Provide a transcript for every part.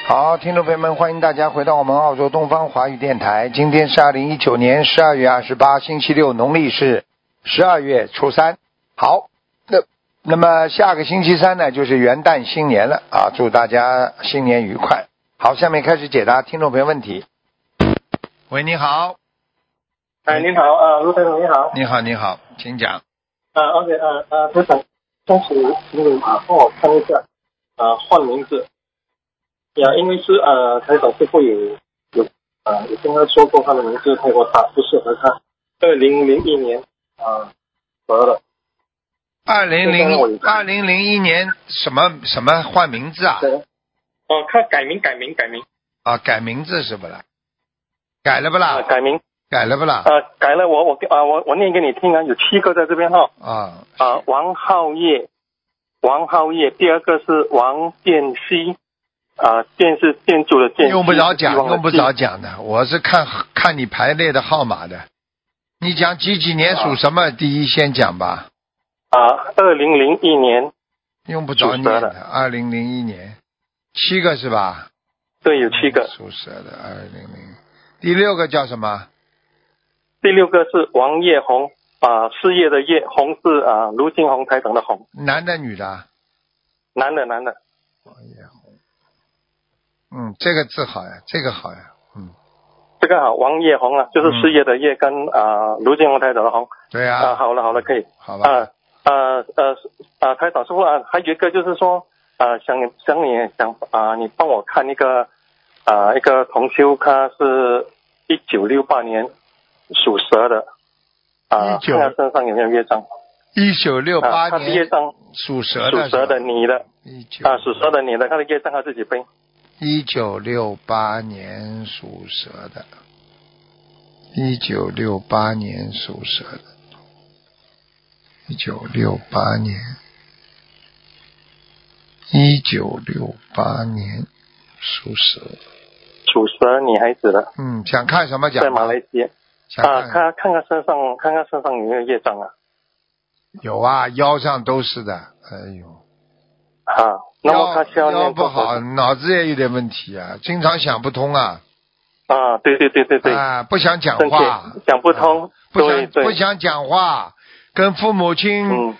好，听众朋友们，欢迎大家回到我们澳洲东方华语电台。今天是2019年12月28星期六，农历是12月初3。好，那么下个星期三呢，就是元旦新年了啊！祝大家新年愉快。好，下面开始解答听众朋友问题。喂，你好。 哎，您好，卢台长你好。 你好，你好，请讲。 OK，台长，当时请你帮我看一下，换名字。呀，因为是台长师傅有跟他说过他的名字太过大，不适合他。2001年得了。 2001年什么换名字啊？ 他改名。 啊，改名字是不啦？改了不啦？ 改名。 改了不啦？ 改了，我念给你听啊，有7个在这边哈。王浩业，第二个是王建熙。建是建筑的建， 用不着讲的，我是看你排列的号码的。你讲几年属什么？第一先讲吧。 2001年。 用不着念的。2001年，7个是吧？ 对，有7个。 属蛇的2001。第6个叫什么？ 第6个是王叶红，事业的叶，红是卢金红台长的红。 男的女的？ 男的。 王叶红。这个字好呀，这个好呀， 这个好，王叶红啊，就是事业的叶跟卢金红台长的红。 对啊。 好了，可以。 好吧。 台长师傅还有一个就是说你帮我看一个同修，他是1968年属蛇的，看他身上有没有业障。 1968年。 他的业障属蛇的女的。属蛇的女的，他的业障他自己背。 1968年属蛇的。1968年属蛇的。1968年属蛇。 属蛇女孩子的。 想看什么讲？ 在马来西亚。看看身上有没有业障啊？ 有啊，腰上都是的。哎呦。 那么他需要腰不好，脑子也有点问题啊，经常想不通啊。 对。 不想讲话。 讲不通。 不想讲话，跟父母亲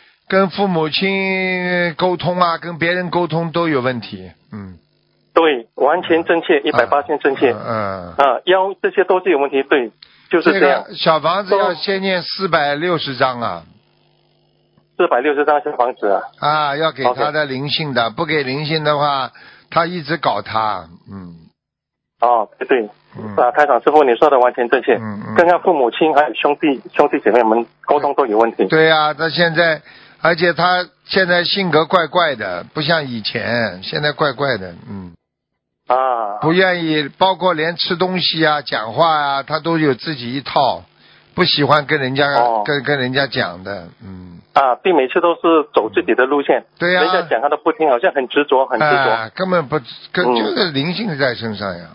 沟通啊，跟别人沟通都有问题。 对，完全正确，180%正确。腰这些都是有问题，对，就是这样。 小房子要先念460章啊。 460张小房子啊。 要给他的灵性的，不给灵性的话，他一直搞他。 对。台长师傅你说的完全正确。跟他父母亲还有兄弟姐妹们沟通都有问题。 对啊，而且他现在性格怪怪的，不像以前，现在怪怪的。不愿意，包括连吃东西啊、讲话啊，他都有自己一套，不喜欢跟人家跟人家讲的。 对，每次都是走自己的路线。对呀。人家讲他都不听，好像很执着。 根本不就是灵性在身上呀。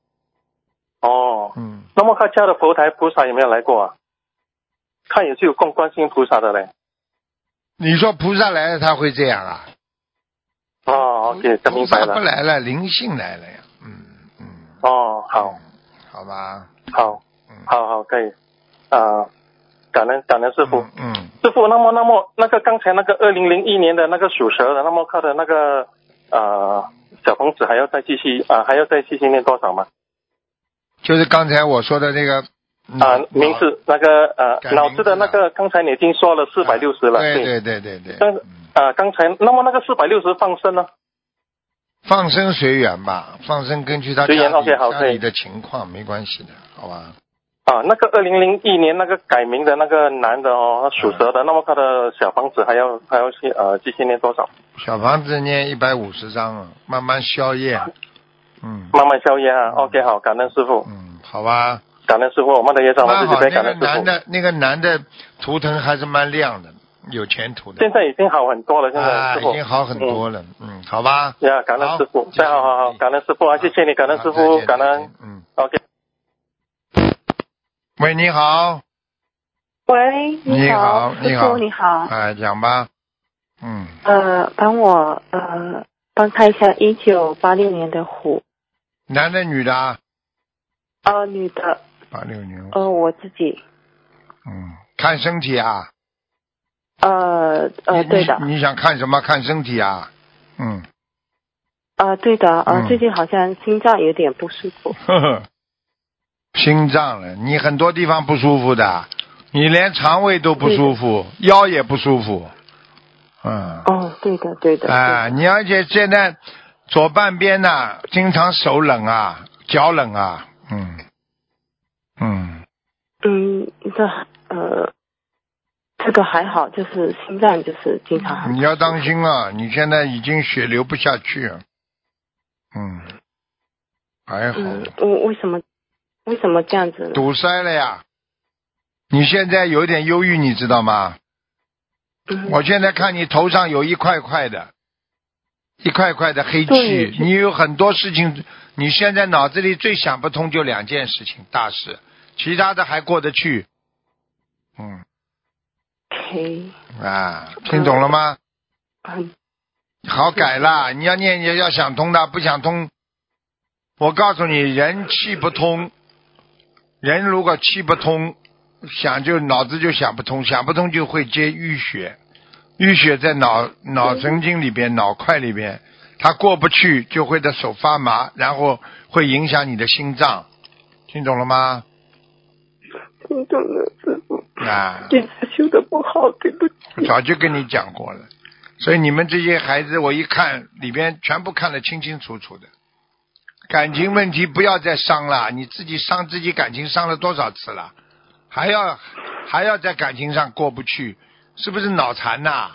那么他家的佛台菩萨有没有来过啊？他也是有供观世音菩萨的嘞。 你说菩萨来了他会这样啊 ？OK， 明白了。 菩萨不来了，灵性来了呀。好吧。 好，可以。感恩师傅。师傅，那么那个刚才那个2001年的那个属蛇的，那么他的那个小房子还要再继续念多少吗？ 就是刚才我说的那个名字那个脑子的那个，刚才你已经说了460了。 对。 但是刚才那么那个460放生呢？ 放生随缘吧，放生根据他家里的情况没关系的，好吧？ 那个2001年那个改名的那个男的他属蛇的，那么他的小房子还要继续念多少？ 小房子念150章，慢慢消业。 慢慢消业OK， 好，感恩师傅。 好吧。 感恩师傅，我们的业障我自己背。感恩师傅。 那个男的图腾还是蛮亮的，有前途的。 现在已经好很多了，现在师傅已经好很多了。好吧。 感恩师傅。好，感恩师傅谢谢你，感恩师傅，感恩。OK。 喂，你好。 喂， 你好， 师傅你好。 讲吧。 帮看一下1986年的虎。 男的女的啊？ 女的。 86年。 我自己。 看身体啊？ 对的。 你想看什么？看身体啊？ 对的。最近好像心脏有点不舒服。 心脏了，你很多地方不舒服的，你连肠胃都不舒服，腰也不舒服。 对的。 你而且现在左半边呢，经常手冷啊，脚冷啊。 这个还好，就是心脏就是经常。 你要当心啊！你现在已经血流不下去。还好。 为什么这样子呢？ 堵塞了呀！你现在有点忧郁，你知道吗？我现在看你头上有一块块的黑气，你有很多事情，你现在脑子里最想不通就2件事情，大事，其他的还过得去。听懂了吗？好改啦，你要念也要想通的，不想通，我告诉你，人气不通，人如果气不通，脑子就想不通，想不通就会接淤血，淤血在脑神经里边，脑块里边，它过不去就会的手发麻，然后会影响你的心脏，听懂了吗？ 听懂了，师父。 检查修的不好，对不起。 早就跟你讲过了，所以你们这些孩子，我一看里边全部看得清清楚楚的。感情问题不要再伤了，你自己伤自己感情伤了多少次了，还要在感情上过不去，是不是脑残呐？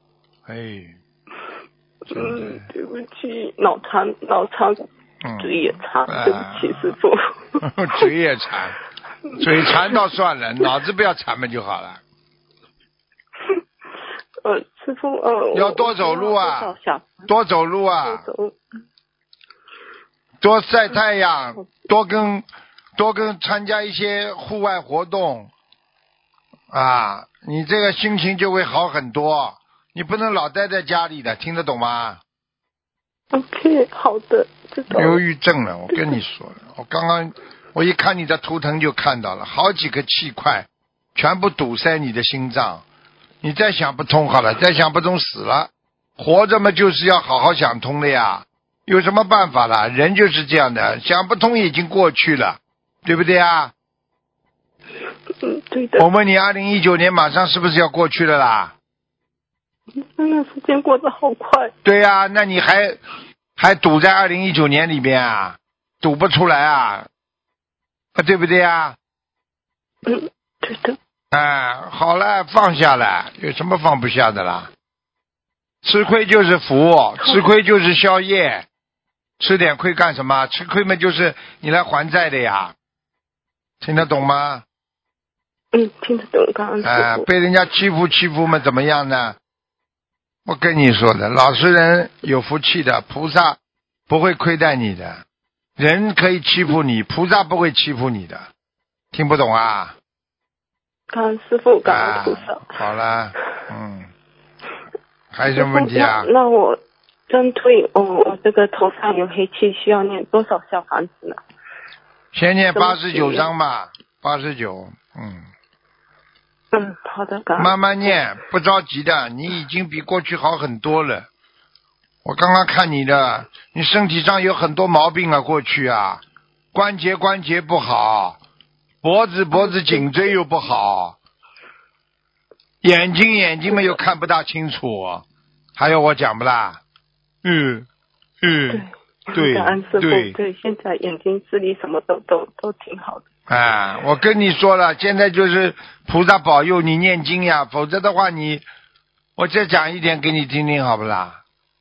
对不起，脑残，嘴也馋，对不起，师父。 嘴也馋，嘴馋倒算了，脑子不要馋嘛就好了。 师父， 要多走路啊，多走路啊，多晒太阳，多跟参加一些户外活动啊，你这个心情就会好很多。你不能老待在家里的，听得懂吗？ OK， 好的，知道了。 忧郁症了，我跟你说了，我一看你的图腾就看到了，好几个气块全部堵塞你的心脏，你再想不通好了，再想不通死了。活着嘛就是要好好想通的呀，有什么办法啦？人就是这样的，想不通已经过去了，对不对啊？ 对的。 我问你，2019年马上是不是要过去了啦？ 真的时间过得好快。 对呀，那你还堵在2019年里边啊？堵不出来啊？对不对啊？ 对的。 好了，放下了，有什么放不下的啦？吃亏就是福，吃亏就是消业，吃点亏干什么？吃亏嘛就是你来还债的呀，听得懂吗？ 听得懂，刚刚师父。 被人家欺负嘛怎么样呢？我跟你说的，老实人有福气的，菩萨不会亏待你的，人可以欺负你，菩萨不会欺负你的，听不懂啊？ 感恩师父，感恩菩萨。 好了，还有什么问题啊？ 那我针对我这个头上有黑气，需要念多少小房子呢？ 先念89章吧，89。 好的，感恩。 慢慢念，不着急的，你已经比过去好很多了。我刚刚看你的，你身体上有很多毛病啊，过去啊，关节不好，脖子颈椎又不好，眼睛嘛又看不大清楚，还有我讲不啦？对， 感恩师父，对，现在眼睛视力什么都挺好的。 我跟你说了，现在就是菩萨保佑你念经呀，否则的话我再讲一点给你听听好不啦？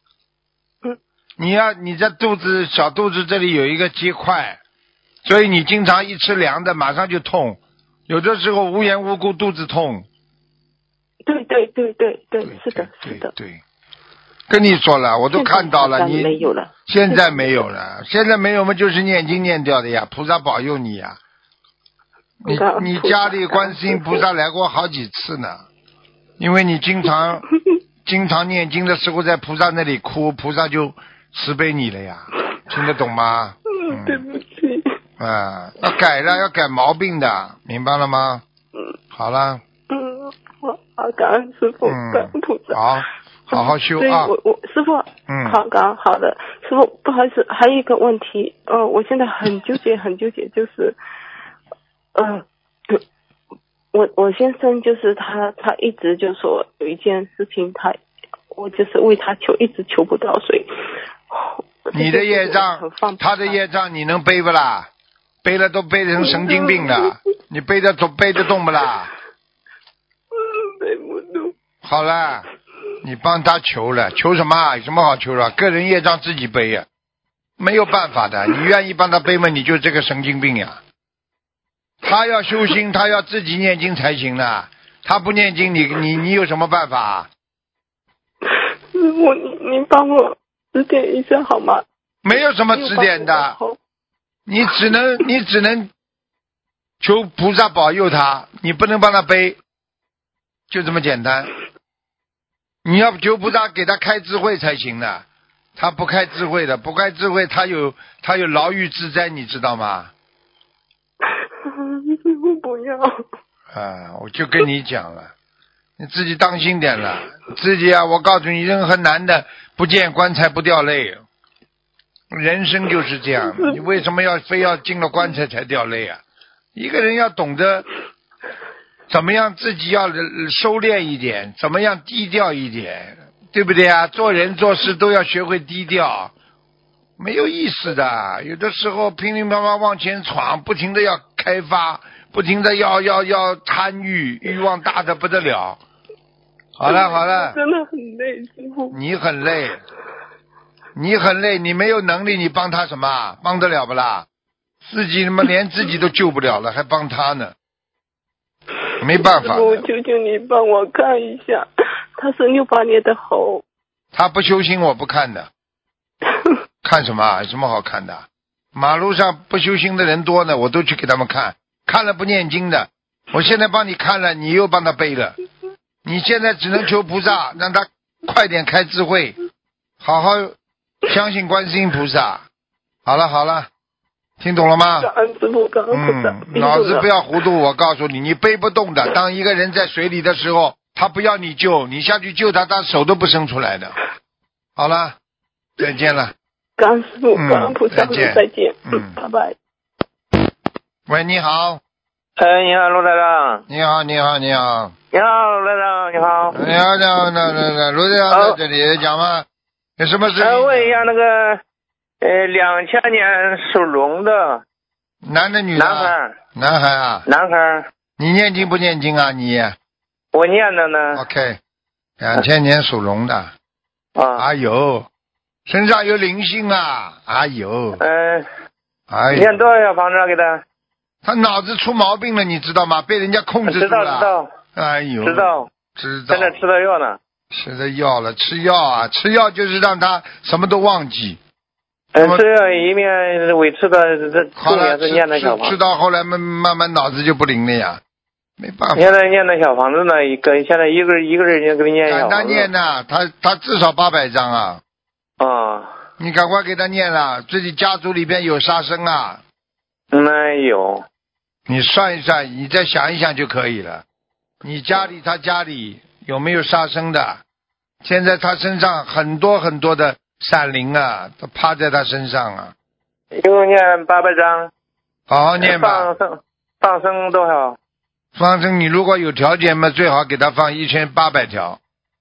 你这小肚子这里有一个结块，所以你经常一吃凉的马上就痛，有的时候无缘无故肚子痛。 对，是的。 对，跟你说了，我都看到了，你没有了。 现在没有了，现在没有嘛，就是念经念掉的呀，菩萨保佑你呀。你家里观世音菩萨来过好几次呢，因为你经常念经的时候在菩萨那里哭，菩萨就慈悲你了呀，听得懂吗？ 对不起。 要改了，要改毛病的，明白了吗？好了。 好，感恩师傅，感恩菩萨。 好好修对， 啊。 我师傅，好的，师傅，不好意思，还有一个问题，我现在很纠结，就是，我先生就是他一直就说有一件事情我就是为他求，一直求不到，所以你的业障，他的业障你能背不啦？背了都背成神经病了，你背得动不啦？ 背不动。 好了，你帮他求了，求什么？有什么好求的？个人业障自己背呀，没有办法的。你愿意帮他背吗？你就这个神经病呀！他要修心，他要自己念经才行的。他不念经，你有什么办法？ 师傅，您帮我指点一下好吗？ 没有什么指点的，你只能求菩萨保佑他，你不能帮他背，就这么简单。你要求菩萨给他开智慧才行的，他不开智慧的，不开智慧他有牢狱之灾，你知道吗？ 师傅不要。 我就跟你讲了，你自己当心点了，自己我告诉你，任何男的不见棺材不掉泪，人生就是这样，你为什么非要进了棺材才掉泪啊？一个人要懂得怎么样自己要收敛一点，怎么样低调一点，对不对啊？做人做事都要学会低调，没有意思的。有的时候乒乒乓乓往前闯，不停的要开发，不停的要贪欲，欲望大的不得了。好了， 真的很累，师傅。 你很累，你没有能力，你帮他什么？帮得了不啦？自己连自己都救不了了，还帮他呢？没办法。 我求求你帮我看一下，他是68年的猴。 他不修心，我不看的。看什么？有什么好看的？马路上不修心的人多呢，我都去给他们看。看了不念经的，我现在帮你看了，你又帮他背了。你现在只能求菩萨，让他快点开智慧，好好相信观世音菩萨。好了，听懂了吗？ 感恩师父，感恩菩萨。 脑子不要糊涂，我告诉你，你背不动的。当一个人在水里的时候，他不要你救，你下去救他，他手都不伸出来的。好了，再见了。 感恩师父，感恩菩萨，再见。拜拜。 喂，你好。 你好，罗台长。 你好。 你好，罗台长，你好。 那罗台长在这里讲嘛，有什么事情？ 问一下那个2000年属龙的。 男的女的？男孩啊。 男孩。 你念经不念经啊？你？ 我念的呢。 OK。2000年属龙的。哎呦，身上有灵性啊！哎呦。 念多少房子给他？ 他脑子出毛病了，你知道吗？被人家控制住了。 知道。 哎呦。 知道。现在吃的药呢。 吃的药了，吃药就是让他什么都忘记。 吃药一面维持的重点是念的小房子。 吃到后来慢慢脑子就不灵了呀，没办法。 现在念的小房子呢，现在一个人给你念小房子。 赶他念呐，他至少800张啊。你赶快给他念了，自己家族里边有杀生啊。 没有。 你算一算，你再想一想就可以了。你他家里有没有杀生的？现在他身上很多很多的闪灵啊，都趴在他身上啊。 一共念800张。 好好念吧。 放生多少？ 放生你如果有条件嘛，最好给他放1800条。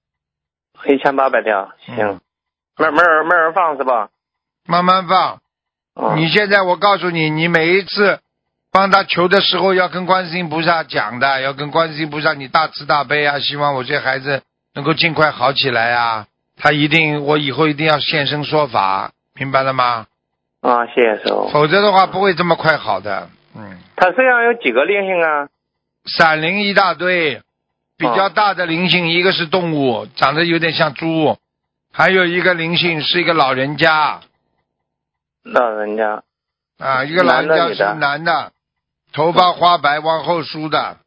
1800条，行。慢慢放是吧？ 慢慢放。你现在我告诉你，你每一次帮他求的时候要跟观世音菩萨讲的，要跟观世音菩萨你大慈大悲啊，希望我这孩子能够尽快好起来啊。我以后一定要现身说法，明白了吗？ 谢谢师父。 否则的话不会这么快好的。 他身上有几个灵性啊？ 闪灵一大堆，比较大的灵性一个是动物，长得有点像猪，还有一个灵性是一个老人家。 老人家。 一个老人家是男的，头发花白往后梳的。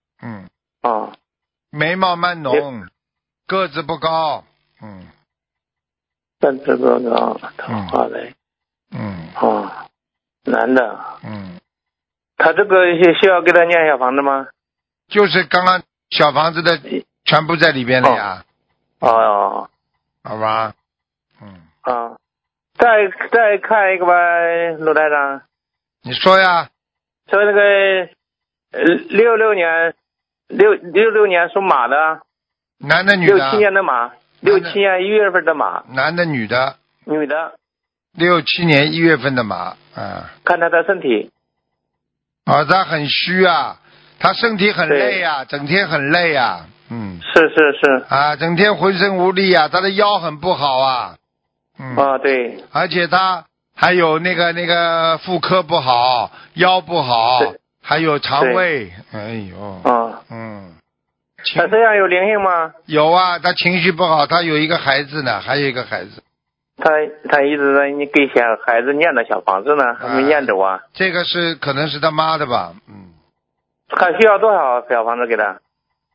眉毛蛮浓，个子不高。 个子不高，头发白。 男的。 嗯， 他这个需要给他念小房子吗？ 就是刚刚小房子的全部在里边了呀。 哦。 好吧。嗯。 啊。再看一个吧，卢台长。 你说呀。 说那个66年属马的。 男的女的 ？67年的马，67年1月份的马。 男的女的？ 女的。 67年1月份的马。 看他的身体。 他很虚啊，他身体很累啊，整天很累啊。嗯。 是。 整天浑身无力啊，他的腰很不好啊。 对。 而且他还有那个妇科不好，腰不好，还有肠胃。哎呦。 他身上有灵性吗？ 有啊，他情绪不好，他有一个孩子呢，还有一个孩子。 他一直在你给孩子念的小房子呢，还没念走啊。 这个可能是他妈的吧。 还需要多少小房子给他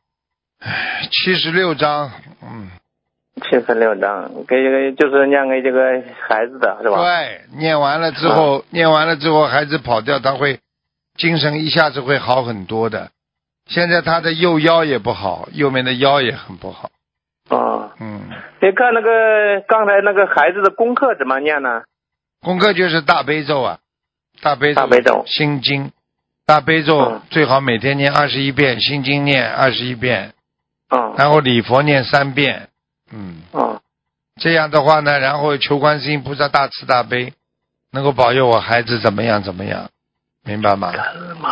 ？76张。 76张，给这个就是念给这个孩子的是吧？ 对，念完了之后，孩子跑掉，他会精神一下子会好很多的。现在他的右腰也不好，右面的腰也很不好。 你看那个刚才那个孩子的功课怎么念呢？ 功课就是大悲咒啊，大悲咒，心经，大悲咒最好每天念21遍，心经念21遍，然后礼佛念3遍。这样的话呢，然后求观世音菩萨大慈大悲，能够保佑我孩子怎么样，明白吗？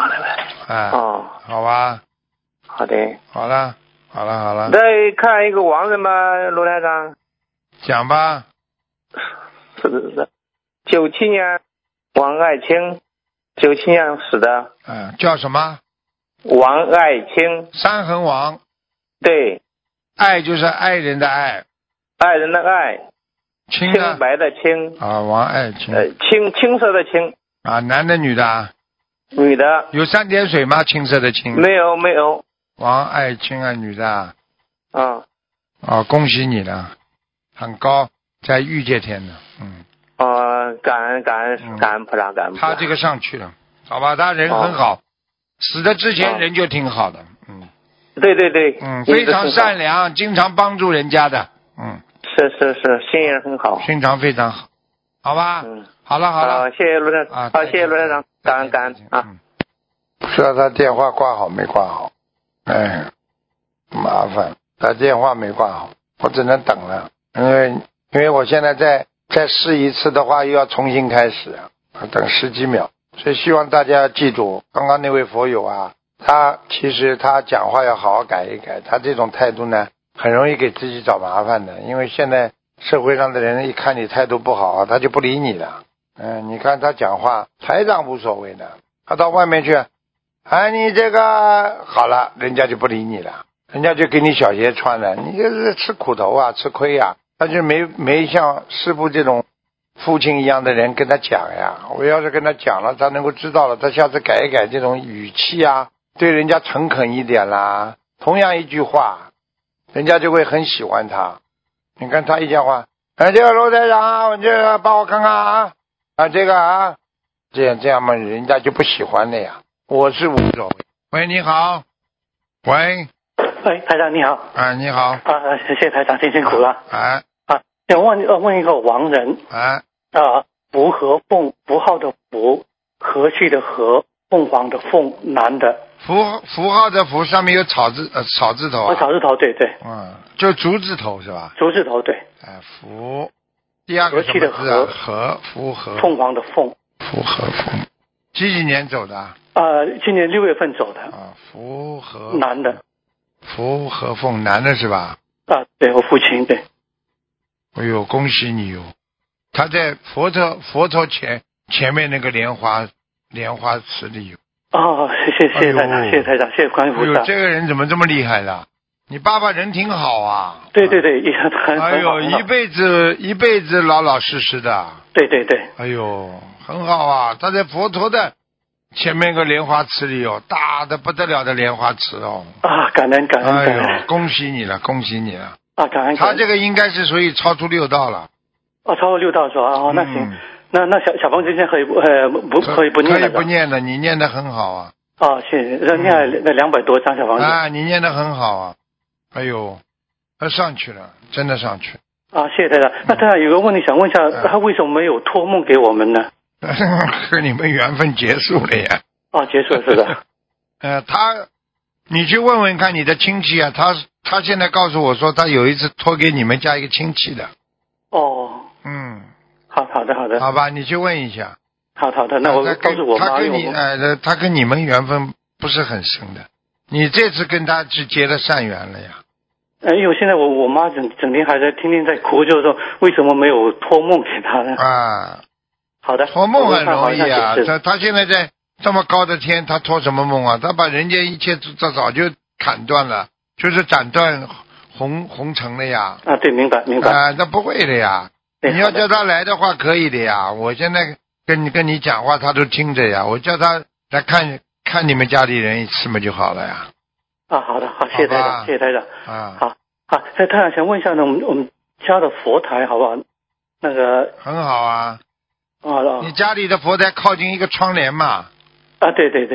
好吧。 好的。 好了。 再看一个亡人吧，罗台长。 讲吧。 是97年王爱卿，97年死的。 叫什么？ 王爱卿。 三横王。 对。 爱就是爱人的爱。 爱人的爱。 青白的青。 王爱卿。 青色的青。 男的女的？ 女的。 有3点水吗？青色的青。 没有。 王爱卿女的。恭喜你了，很高，在御界天呢。 感恩菩萨，感恩菩萨。 他这个上去了，好吧，他人很好，死的之前人就挺好的。 对。 非常善良，经常帮助人家的。 是，心眼很好， 心肠非常好，好吧。好了。 谢谢卢台长。好，谢谢卢台长，感恩啊。 不知道他电话挂好没挂好？麻烦，他电话没挂好，我只能等了，因为我现在再试一次的话，又要重新开始，等10几秒，所以希望大家记住，刚刚那位佛友啊，其实他讲话要好好改一改，他这种态度呢，很容易给自己找麻烦的，因为现在社会上的人一看你态度不好，他就不理你了。你看他讲话，台长无所谓的，他到外面去，你这个好了，人家就不理你了，人家就给你小鞋穿了，你就是吃苦头啊，吃亏啊。他就没像师父这种父亲一样的人跟他讲呀，我要是跟他讲了，他能够知道了，他下次改一改这种语气啊，对人家诚恳一点啦，同样一句话，人家就会很喜欢他。你看他一讲话，这个罗台长，这个帮我看看这个这样嘛，人家就不喜欢了呀。我是无所谓。喂，你好。喂， 台长你好。 你好。 谢谢台长，辛苦了。想问一个亡人。福和凤，符号的福，和气的和，凤凰的凤，男的。 符号的符上面有草字头。 草字头，对。 就竹字头是吧？ 竹字头，对。 福，第二个什么字和福和。 凤凰的凤。 福和凤。几年走的？ 今年6月份走的。 福和男的。 福和凤，男的是吧？ 对，我父亲，对。 哎呦，恭喜你哟！他在佛陀前面那个莲花池里有。 谢谢台长，谢谢台长，谢谢观音菩萨。 这个人怎么这么厉害了？你爸爸人挺好啊。 对，也很好。 一辈子老老实实的。 对。 哎呦，很好啊！他在佛陀的前面个莲花池里有大的不得了的莲花池哦。 感恩。 哎呦，恭喜你了。 感恩。 他这个应该是属于超出6道了。 超过6道是吧？那行。 那小房子现在可以不可以不念了？ 可以不念的，你念得很好啊。 哦，谢谢。念了200多张小房子。 啊，你念得很好啊。哎呦，他上去了，真的上去了。 啊，谢谢台长。那台长有个问题想问一下，他为什么没有托梦给我们呢？ 和你们缘分结束了呀。 哦，结束了是的。 你去问问看你的亲戚啊，他现在告诉我说他有一次托给你们家一个亲戚的。 哦。 嗯。 好的。 好吧，你去问一下。 好的，那我告诉我妈。 他跟你们缘分不是很深的，你这次跟他是结了善缘了呀。 因为现在我妈整天还在天天在哭，就是说为什么没有托梦给他呢？ 啊。 好的。 托梦很容易啊，他现在在这么高的天，他托什么梦啊？他把人间一切早就砍断了，就是斩断红尘了呀。 啊，对，明白。 啊，那不会的呀。你要叫他来的话，可以的呀。我现在跟你讲话，他都听着呀。我叫他来看你们家里人一次嘛就好了呀。 啊，好的，好，谢谢台长，谢谢台长。 啊， 好，台长想问一下呢，我们家的佛台好不好？那个很好啊。 哦， 你家里的佛台靠近一个窗帘嘛？ 啊，对。对。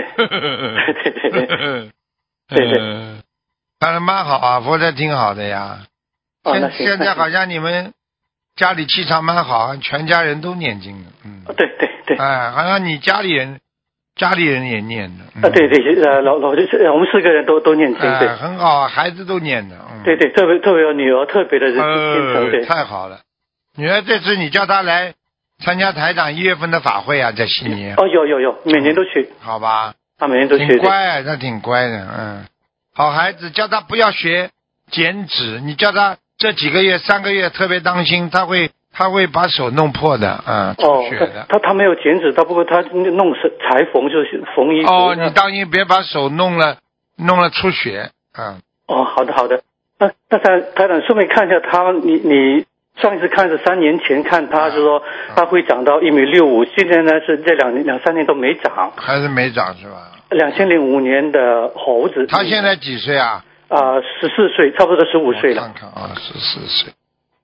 当然蛮好啊，佛台挺好的呀。现在好像你们家里气场蛮好，全家人都念经的。 对。 哎，好像你家里人也念的。对，老我们4个人都念经，对。 很好啊，孩子都念的。 对，特别有女儿特别的虔诚，对。 太好了，女儿这次你叫她来参加台长1月份的法会啊，在悉尼。 哦，有，每年都去。 好吧。 他每年都去。 挺乖啊，他挺乖的，好孩子，叫他不要学剪纸，你叫他这几个月3个月特别当心，他会把手弄破的，出血的。 他没有剪纸，不过他弄裁缝，就是缝衣服。 哦，你当心别把手弄了出血。 哦，好的。那台长顺便看一下他，你上一次看是3年前看他，就说他会长到1.65米，现在呢是这2-3年都没长。 还是没长是吧 ？2005年的猴子。 他现在几岁啊 ？14岁，差不多15岁了。 看看啊，14岁。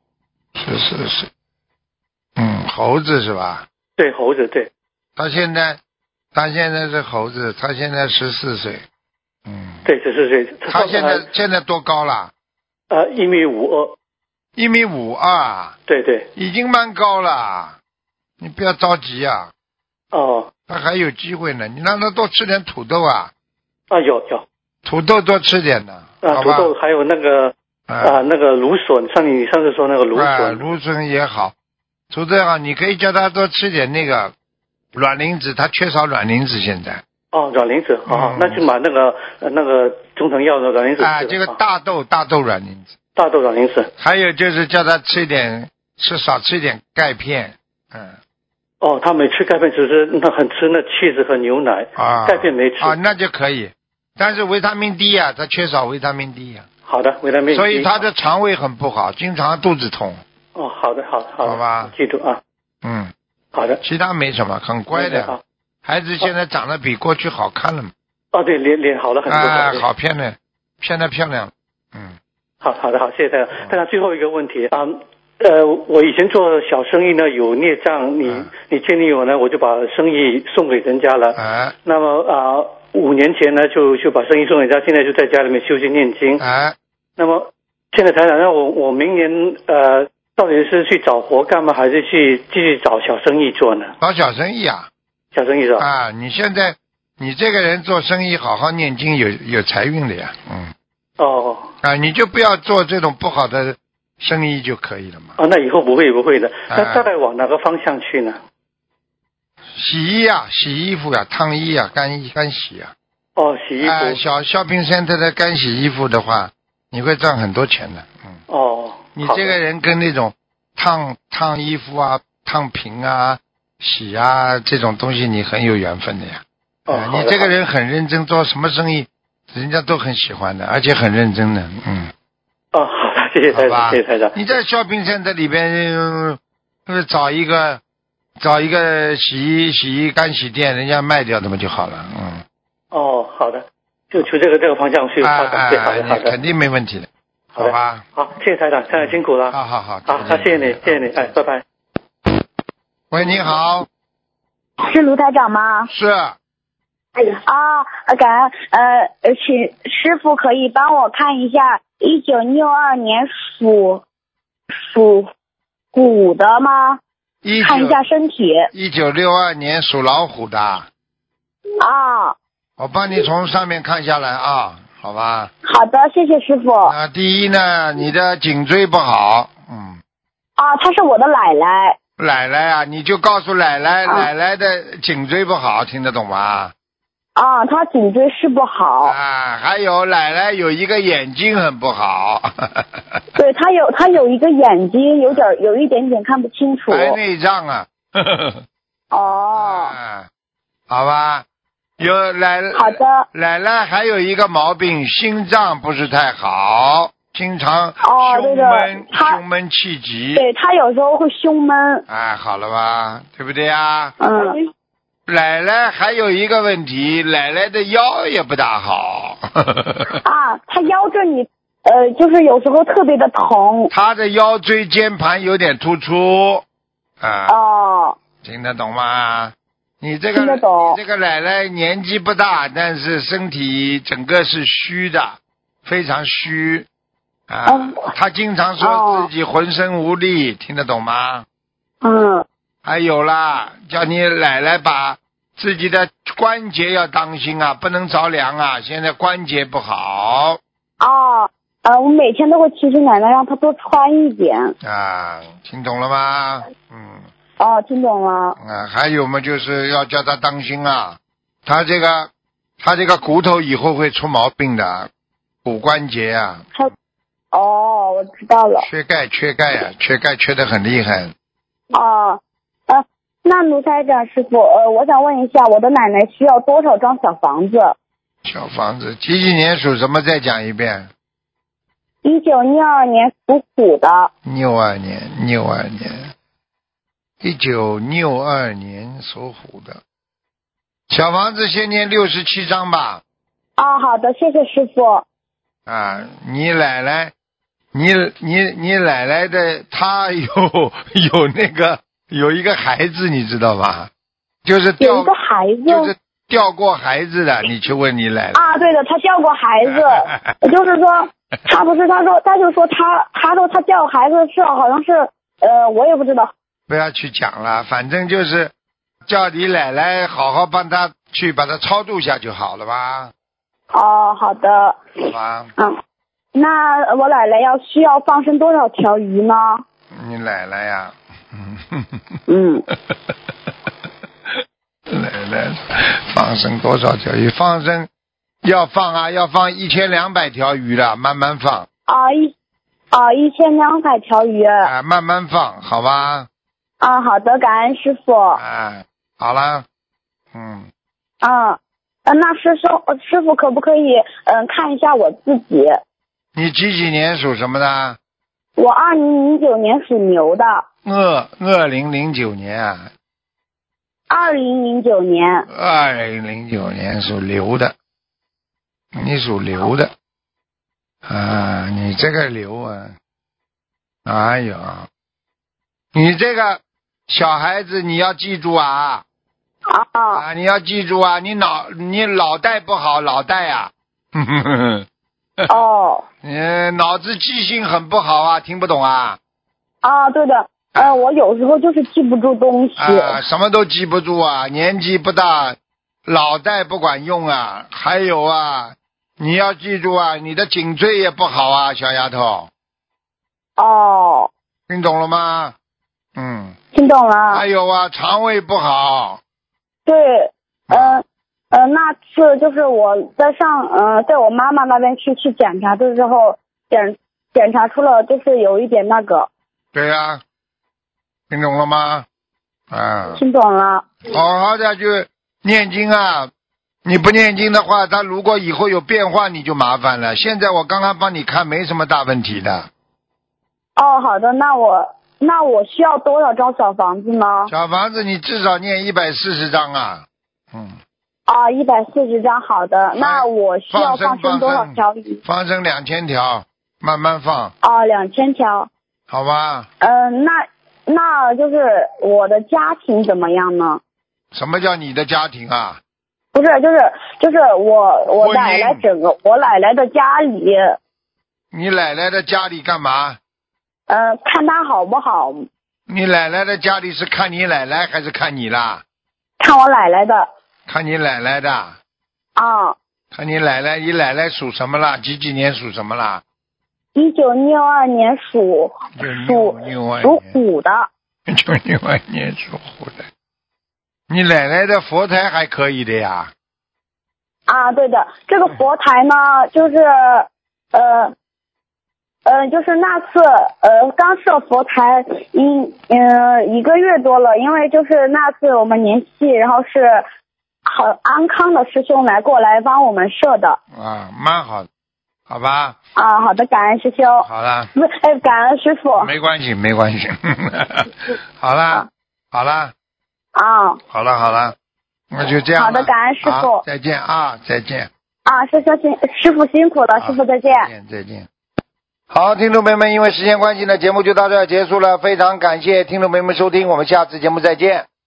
猴子是吧？ 对，猴子，对。 他现在是猴子，他现在14岁。 对，14岁。 他现在多高了 ？1.52米。 1.52米。 对。 已经蛮高了，你不要着急啊。 哦。 他还有机会呢，你让他多吃点土豆啊。 有。 土豆多吃点呢。 土豆还有那个芦笋，你上次说那个芦笋。 芦笋也好，土豆好，你可以叫他多吃点那个卵磷脂，他缺少卵磷脂现在。 哦，卵磷脂，那就买那个中成药的卵磷脂。 这个大豆卵磷脂。 大豆卵磷脂。 还有就是叫他少吃一点钙片。 哦，他没吃钙片，只是很吃那气质和牛奶。钙片没吃。 那就可以。但是维他命 D 啊，他缺少维他命 D 啊。 好的，维他命 D。 所以他的肠胃很不好，经常肚子痛。 哦，好的。 好吧。 记住啊。好的。 其他没什么，很乖的。孩子现在长得比过去好看了嘛。 哦，对，脸好了很多。 好漂亮，现在漂亮。 好，谢谢大家。大家最后一个问题啊，我以前做小生意呢有孽障，你建议我呢，我就把生意送给人家了。那么5年前呢就把生意送给人家，现在就在家里面修行念经。那么现在台长让我明年到底是去找活干吗，还是去继续找小生意做呢？ 找小生意啊。 小生意是吧？ 你现在你这个人做生意好好念经有财运的呀。你就不要做这种不好的生意就可以了嘛。 那以后不会的。那大概往哪个方向去呢？ 洗衣啊，洗衣服啊，烫衣啊，干洗啊。 洗衣服。 小 shopping center 的干洗衣服的话，你会赚很多钱的。你这个人跟那种烫衣服啊、烫瓶啊、洗啊这种东西，你很有缘分的呀。你这个人很认真，做什么生意，人家都很喜欢的，而且很认真的。 好的，谢谢台长，谢谢台长。 你在 shopping center 里边找一个洗衣干洗店，人家卖掉的嘛就好了。 好的，就这个方向去发展。好的， 肯定没问题的。好吧。 好，谢谢台长，台长辛苦了。 好， 谢谢你，拜拜。 喂，你好。 是卢台长吗？ 是。 感恩请师傅可以帮我看一下1962年属虎的吗？看一下身体。 1962年属老虎的。我帮你从上面看下来啊，好吧？ 好的，谢谢师傅。 第一呢，你的颈椎不好。 她是我的奶奶。 奶奶啊，你就告诉奶奶，奶奶的颈椎不好，听得懂吗？ 她颈椎是不好。 还有奶奶有一个眼睛很不好。 对，她有一个眼睛有一点点看不清楚。 白内障啊。好吧。好的。 奶奶还有一个毛病，心脏不是太好，经常胸闷气急。 对，她有时候会胸闷。 好了吧，对不对呀？奶奶还有一个问题，奶奶的腰也不大好。 她腰这里就是有时候特别的疼。 她的腰椎间盘有点突出。听得懂吗？你这个奶奶年纪不大，但是身体整个是虚的，非常虚。她经常说自己浑身无力，听得懂吗？还有啦，叫你奶奶把自己的关节要当心啊，不能着凉啊，现在关节不好。 我每天都会提醒奶奶让她多穿一点。 听懂了吗？ 听懂了。 还有嘛，就是要叫她当心啊，她这个骨头以后会出毛病的，骨关节啊。 我知道了。 缺钙缺得很厉害。 那卢台长师傅，我想问一下，我的奶奶需要多少张小房子？ 小房子几年属什么？再讲一遍。 1962年属虎的。 62年1962年属虎的。小房子先念67章吧。 好的，谢谢师傅。 你奶奶，你奶奶的她有一个孩子，你知道吗？就是有一个孩子， 就是掉过孩子的，你去问你奶奶。 对的，她掉过孩子。就是说，她就说她掉孩子是好像是我也不知道。 不要去讲了，反正就是叫你奶奶好好帮她去把她超度下就好了吧。 好的。 好吧。 那我奶奶需要放生多少条鱼呢？ 你奶奶呀。奶奶放生多少条鱼？放生要放1200条鱼了，慢慢放。 1200条鱼。 慢慢放，好吧？ 好的，感恩师傅。 好了。 那师傅可不可以看一下我自己？ 你几年属什么的？ 我2009年属牛的。 2009年啊。 2009年。 2009年属牛的。你属牛的。你这个牛啊。哎呦，你这个小孩子你要记住啊。你要记住啊，你脑袋不好，脑袋啊。脑子记性很不好啊，听不懂啊。 对的。我有时候就是记不住东西。 什么都记不住啊，年纪不大，脑袋不管用啊。还有啊，你要记住啊，你的颈椎也不好啊，小丫头。听懂了吗？ 听懂了。 还有啊，肠胃不好。 对。那次就是我在我妈妈那边去检查的时候，检查出了就是有一点那个。 对呀。听懂了吗？ 听懂了。 好好的去念经啊，你不念经的话，他如果以后有变化你就麻烦了。现在我刚刚帮你看没什么大问题的。 好的，那我需要多少张小房子呢？ 小房子你至少念140张啊。 140张，好的。那我需要放生多少条鱼？ 放生2000条，慢慢放。 2000条。 好吧。 那就是我的家庭怎么样呢？ 什么叫你的家庭啊？ 不是，就是我奶奶我奶奶的家里。 你奶奶的家里干嘛？ 看她好不好？ 你奶奶的家里是看你奶奶还是看你啦？ 看我奶奶的。 看你奶奶的。 啊。 看你奶奶，你奶奶属什么啦？几年属什么啦 ？1962年属虎的。 1962年属虎的。你奶奶的佛台还可以的呀。 啊，对的，这个佛台呢，就是就是那次刚设佛台1个月多了，因为就是那次我们联系，然后是很安康的师兄过来帮我们设的。 啊，蛮好的，好吧。 啊，好的，感恩师兄。 好了。 不是，感恩师傅。 没关系。好了。 啊。 好了，那就这样。 好的，感恩师傅。 再见啊，再见。 啊，师傅辛苦了，师傅再见。 再见。好，听众朋友们，因为时间关系呢，节目就到这儿结束了。非常感谢听众朋友们收听，我们下次节目再见。